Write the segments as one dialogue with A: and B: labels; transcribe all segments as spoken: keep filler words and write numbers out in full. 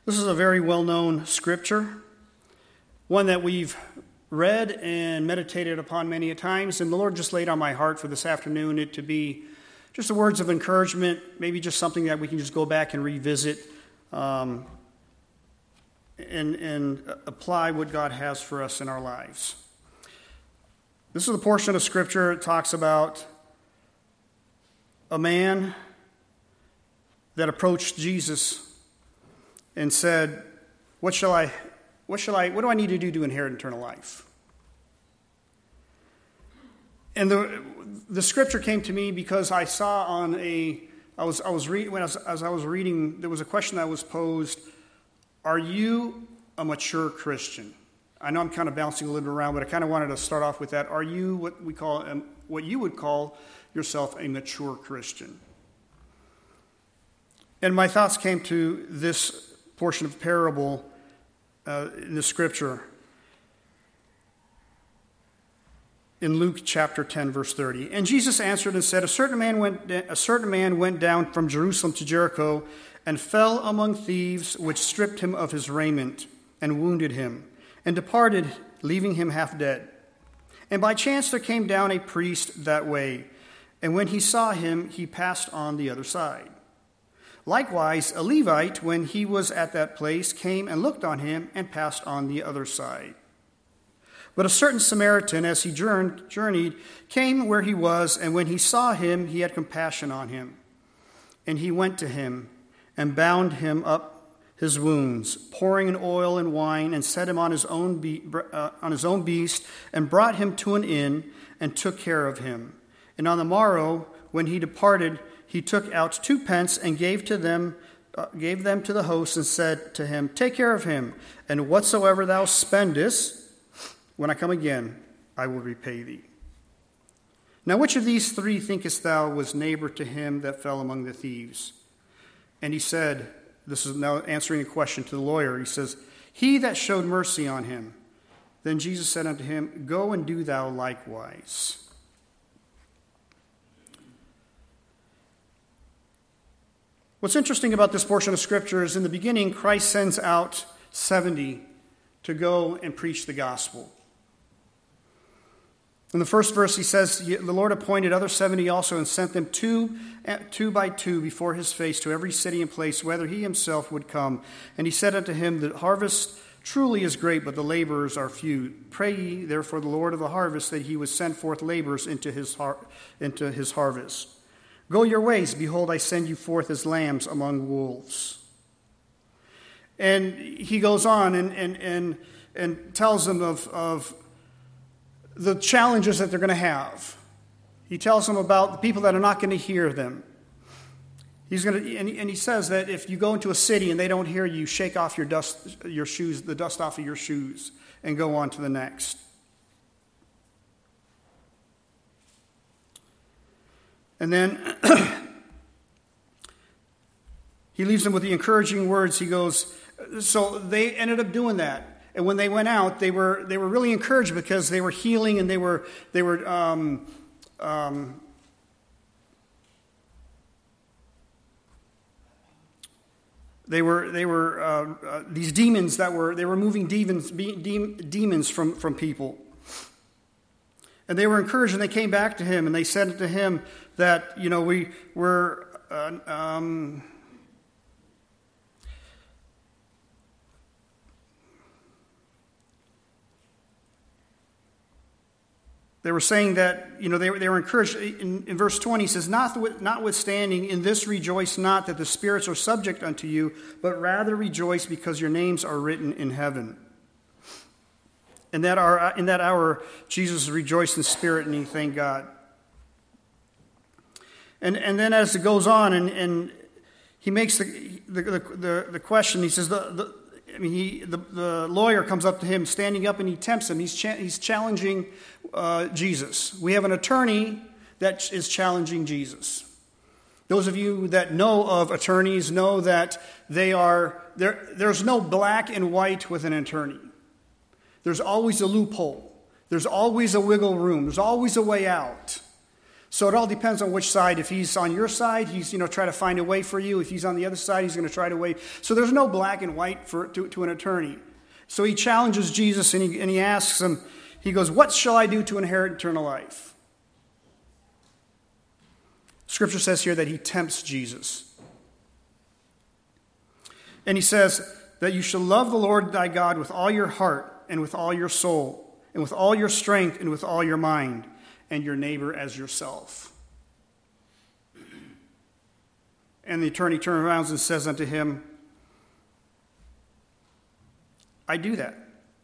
A: This is a very well-known scripture, one that we've read and meditated upon many a times, and the Lord just laid on my heart for this afternoon it to be just the words of encouragement, maybe just something that we can just go back and revisit um, and, and apply what God has for us in our lives. This is a portion of scripture that talks about a man that approached Jesus and said, what shall I, what shall I, what do I need to do to inherit eternal life? And the the scripture came to me because I saw on a, I was I was reading when I was, as I was reading, there was a question that was posed: are you a mature Christian? I know I'm kind of bouncing a little bit around, but I kind of wanted to start off with that. Are you what we call um, what you would call yourself a mature Christian? And my thoughts came to this portion of parable uh, in the scripture in Luke chapter ten, verse thirty. And Jesus answered and said, a certain man went a certain man went down from Jerusalem to Jericho and fell among thieves, which stripped him of his raiment and wounded him, and departed, leaving him half dead. And by chance there came down a priest that way, and when he saw him, he passed on the other side. Likewise, a Levite, when he was at that place, came and looked on him and passed on the other side. But a certain Samaritan, as he journeyed, came where he was, and when he saw him, he had compassion on him. And he went to him and bound him up his wounds, pouring in oil and wine, and set him on his own be- uh, on his own beast, and brought him to an inn, and took care of him. And on the morrow, when he departed, he took out two pence and gave to them, uh, gave them to the host, and said to him, take care of him, and whatsoever thou spendest, when I come again, I will repay thee. Now which of these three thinkest thou was neighbor to him that fell among the thieves? And he said, this is now answering a question to the lawyer, he says, he that showed mercy on him. Then Jesus said unto him, go and do thou likewise. What's interesting about this portion of Scripture is in the beginning, Christ sends out seventy to go and preach the gospel. In the first verse, he says, the Lord appointed other seventy also and sent them two, two by two before his face to every city and place, whether he himself would come. And he said unto him, the harvest truly is great, but the laborers are few. Pray ye therefore the Lord of the harvest that he would send forth laborers into his, har- into his harvest. Go your ways, behold, I send you forth as lambs among wolves. And he goes on and and and, and tells them of, of the challenges that they're going to have. He tells them about the people that are not going to hear them. He's going to, and he, and he says that if you go into a city and they don't hear you, shake off your dust, your shoes, the dust off of your shoes, and go on to the next. And then he leaves them with the encouraging words. He goes, so they ended up doing that. And when they went out, they were they were really encouraged because they were healing and they were they were um, um, they were they were uh, uh, these demons that were they were moving demons de- demons from from people. And they were encouraged, and they came back to him, and they said to him that, you know, we were, uh, um, they were saying that, you know, they, they were encouraged. In, in verse twenty, he says, Not, notwithstanding, in this rejoice not that the spirits are subject unto you, but rather rejoice because your names are written in heaven. In that hour, in that hour, Jesus rejoiced in spirit, and he thanked God. And and then as it goes on, and, and he makes the the, the the question. He says the, the I mean he the, the lawyer comes up to him, standing up, and he tempts him. He's cha- he's challenging uh, Jesus. We have an attorney that is challenging Jesus. Those of you that know of attorneys know that they are there. There's no black and white with an attorney. There's always a loophole. There's always a wiggle room. There's always a way out. So it all depends on which side. If he's on your side, he's, you know, try to find a way for you. If he's on the other side, he's going to try to way. So there's no black and white for to, to an attorney. So he challenges Jesus and he, and he asks him, he goes, what shall I do to inherit eternal life? Scripture says here that he tempts Jesus. And he says that you shall love the Lord thy God with all your heart and with all your soul and with all your strength and with all your mind, and your neighbor as yourself. And the attorney turns around and says unto him, I do that.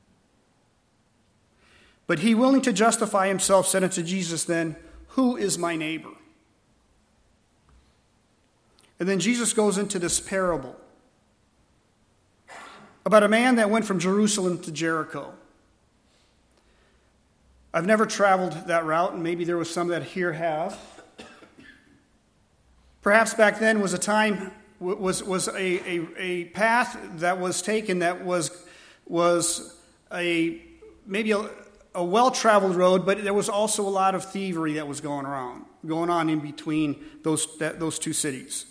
A: But he, willing to justify himself, said unto Jesus then, who is my neighbor? And then Jesus goes into this parable about a man that went from Jerusalem to Jericho. I've never traveled that route, and maybe there was some that here have. Perhaps back then was a time, was, was a, a, a path that was taken that was, was a maybe a, a well-traveled road, but there was also a lot of thievery that was going around, going on in between those, that, those two cities.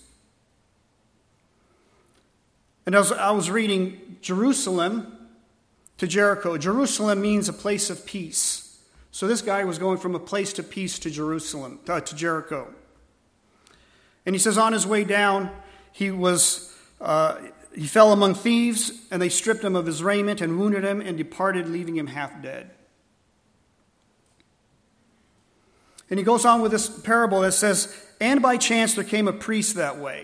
A: And as I was reading Jerusalem to Jericho, Jerusalem means a place of peace. So this guy was going from a place to peace to Jerusalem, uh, to Jericho. And he says on his way down, he was uh, he fell among thieves, and they stripped him of his raiment and wounded him and departed, leaving him half dead. And he goes on with this parable that says, and by chance there came a priest that way.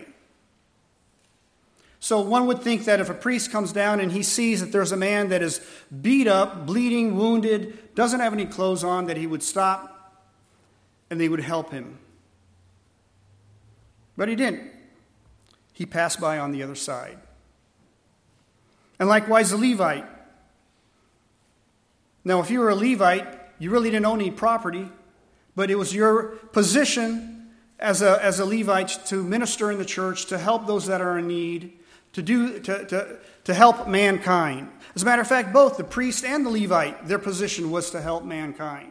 A: So one would think that if a priest comes down and he sees that there's a man that is beat up, bleeding, wounded, doesn't have any clothes on, that he would stop and they would help him. But he didn't. He passed by on the other side. And likewise the Levite. Now if you were a Levite, you really didn't own any property, but it was your position as a, as a Levite to minister in the church, to help those that are in need, to do to, to, to help mankind. As a matter of fact, both the priest and the Levite, their position was to help mankind.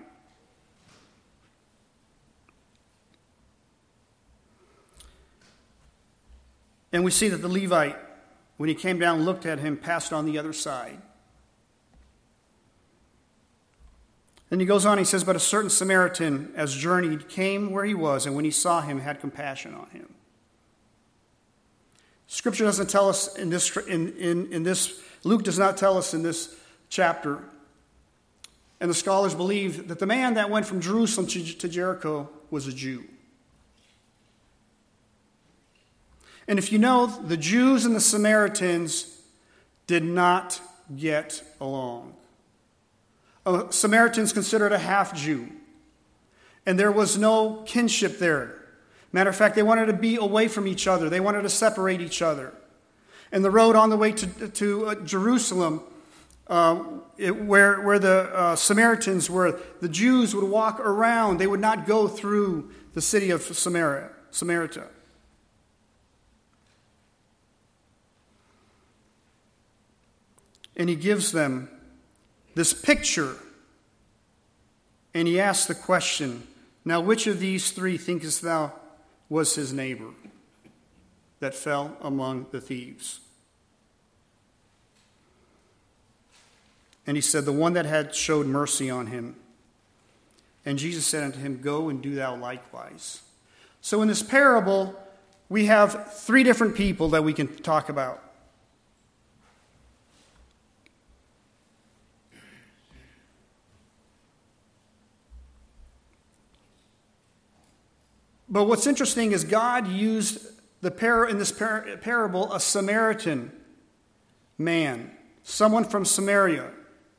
A: And we see that the Levite, when he came down and looked at him, passed on the other side. And he goes on, he says, but a certain Samaritan, as journeyed, came where he was, and when he saw him, had compassion on him. Scripture doesn't tell us in this, in, in, in this, Luke does not tell us in this chapter. And the scholars believe that the man that went from Jerusalem to, to Jericho was a Jew. And if you know, the Jews and the Samaritans did not get along. A Samaritan is considered a half-Jew. And there was no kinship there. Matter of fact, they wanted to be away from each other. They wanted to separate each other. And the road on the way to, to uh, Jerusalem, uh, it, where, where the uh, Samaritans were, the Jews would walk around. They would not go through the city of Samaria, Samaria. And he gives them this picture. And he asks the question, now which of these three thinkest thou was his neighbor that fell among the thieves? And he said, the one that had showed mercy on him. And Jesus said unto him, go and do thou likewise. So in this parable, we have three different people that we can talk about. But what's interesting is God used the par- in this par- parable a Samaritan man, someone from Samaria,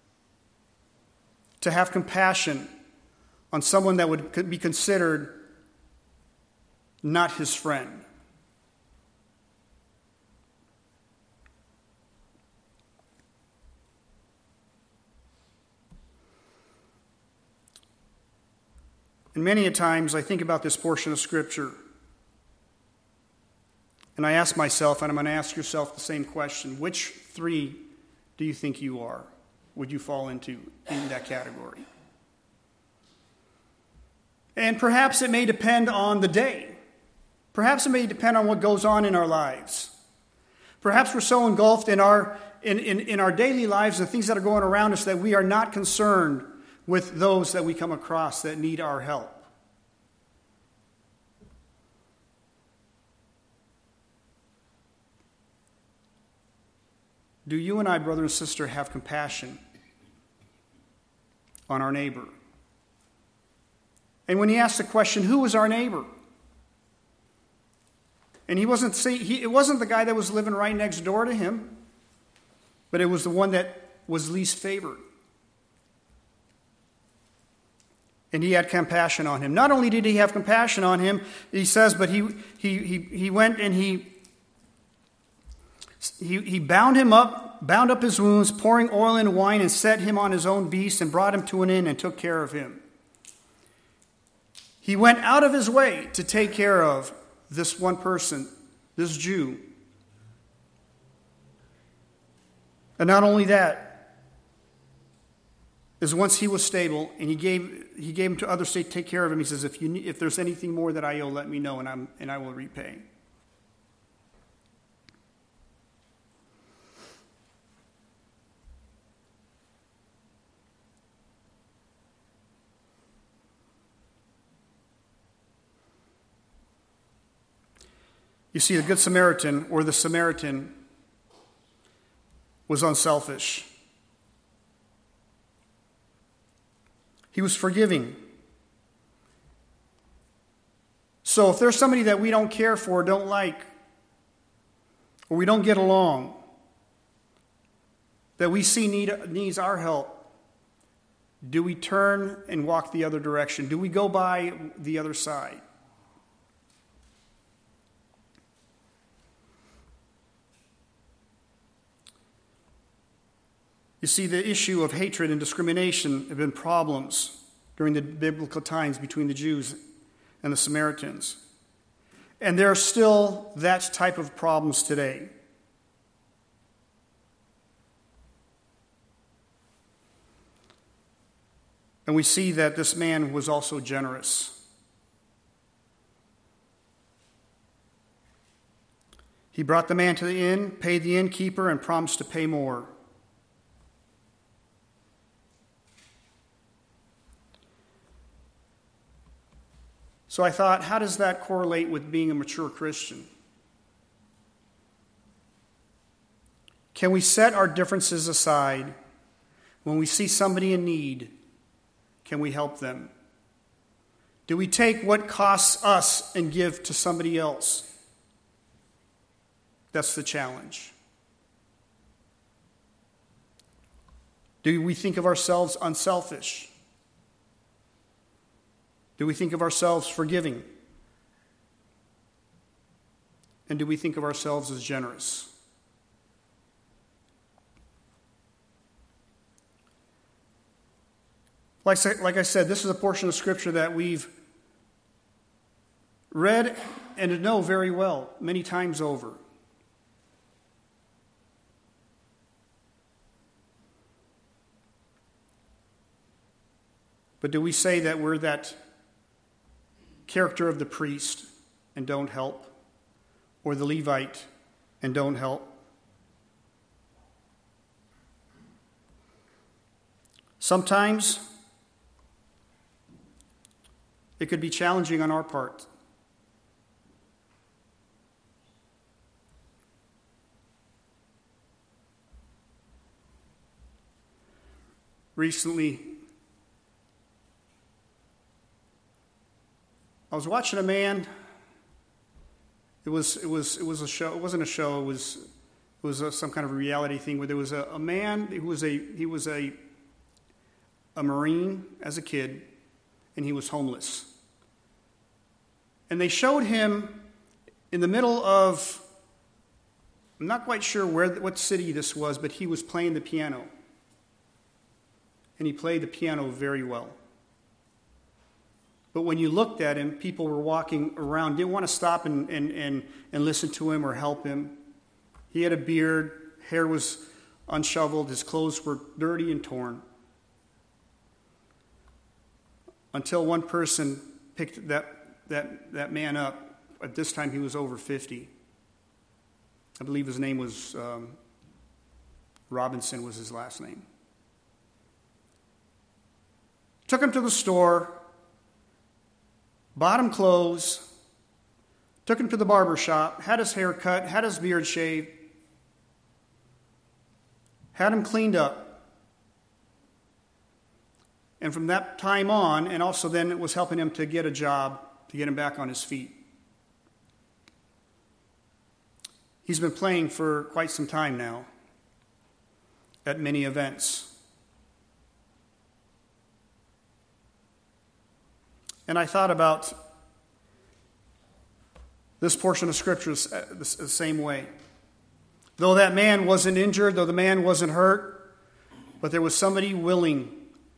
A: to have compassion on someone that would be considered not his friend. And many a times I think about this portion of Scripture, and I ask myself, and I'm going to ask yourself the same question, which three do you think you are? Would you fall into in that category? And perhaps it may depend on the day. Perhaps it may depend on what goes on in our lives. Perhaps we're so engulfed in our in, in, in our daily lives and things that are going around us that we are not concerned with those that we come across that need our help. Do you and I, brother and sister, have compassion on our neighbor? And when he asked the question, who is our neighbor? And he wasn't see, he, it wasn't the guy that was living right next door to him, but it was the one that was least favored. And he had compassion on him. Not only did he have compassion on him, he says, but he he he, he went and he, he he bound him up, bound up his wounds, pouring oil and wine, and set him on his own beast, and brought him to an inn and took care of him. He went out of his way to take care of this one person, this Jew. And not only that, is once he was stable and he gave he gave him to others to take care of him, he says, if you need, if there's anything more that I owe, let me know and I'm and I will repay. You see, the Good Samaritan, or the Samaritan, was unselfish. He was forgiving. So if there's somebody that we don't care for, don't like, or we don't get along, that we see need, needs our help, do we turn and walk the other direction? Do we go by the other side? You see, the issue of hatred and discrimination have been problems during the biblical times between the Jews and the Samaritans. And there are still that type of problems today. And we see that this man was also generous. He brought the man to the inn, paid the innkeeper, and promised to pay more. So I thought, how does that correlate with being a mature Christian? Can we set our differences aside when we see somebody in need? Can we help them? Do we take what costs us and give to somebody else? That's the challenge. Do we think of ourselves unselfish? Do we think of ourselves forgiving? And do we think of ourselves as generous? Like, like I said, this is a portion of Scripture that we've read and know very well many times over. But do we say that we're that character of the priest and don't help, or the Levite and don't help? Sometimes it could be challenging on our part. Recently, I was watching a man. It was it was it was a show. It wasn't a show. It was it was a, some kind of a reality thing where there was a, a man who was a he was a a Marine as a kid, and he was homeless. And they showed him in the middle of, I'm not quite sure where what city this was, but he was playing the piano, and he played the piano very well. But when you looked at him, people were walking around, didn't want to stop and, and, and, and listen to him or help him. He had a beard, hair was unshoveled, his clothes were dirty and torn. Until one person picked that, that, that man up. At this time, he was over fifty. I believe his name was um, Robinson was his last name. Took him to the store, bought him clothes, took him to the barber shop, had his hair cut, had his beard shaved, had him cleaned up. And from that time on, and also then it was helping him to get a job, to get him back on his feet. He's been playing for quite some time now at many events. And I thought about this portion of Scripture the same way. Though that man wasn't injured, though the man wasn't hurt, but there was somebody willing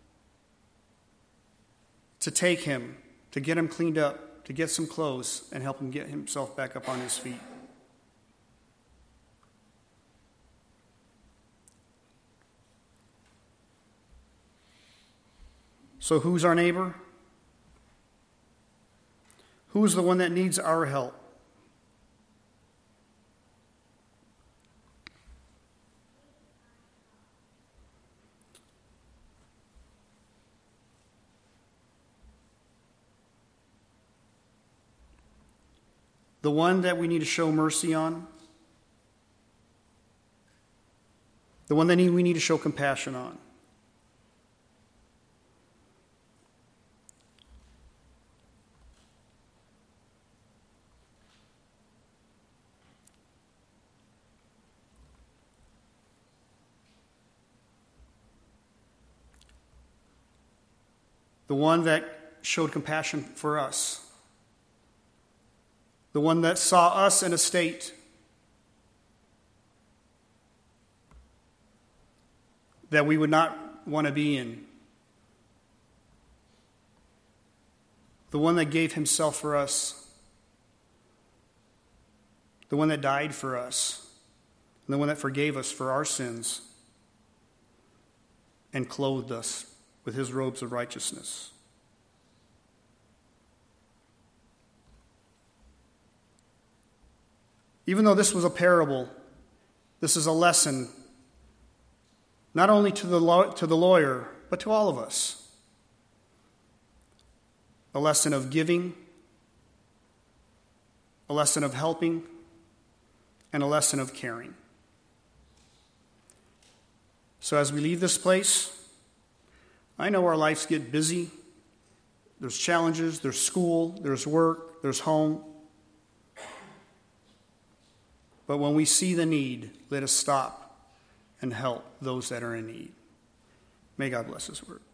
A: to take him, to get him cleaned up, to get some clothes, and help him get himself back up on his feet. So who's our neighbor? Who's the one that needs our help? The one that we need to show mercy on? The one that we need to show compassion on? The one that showed compassion for us. The one that saw us in a state that we would not want to be in. The one that gave himself for us. The one that died for us. And the one that forgave us for our sins and clothed us with his robes of righteousness. Even though this was a parable, this is a lesson not only to the law, to the lawyer, but to all of us. A lesson of giving, a lesson of helping, and a lesson of caring. So as we leave this place, I know our lives get busy. There's challenges, there's school, there's work, there's home. But when we see the need, let us stop and help those that are in need. May God bless his word.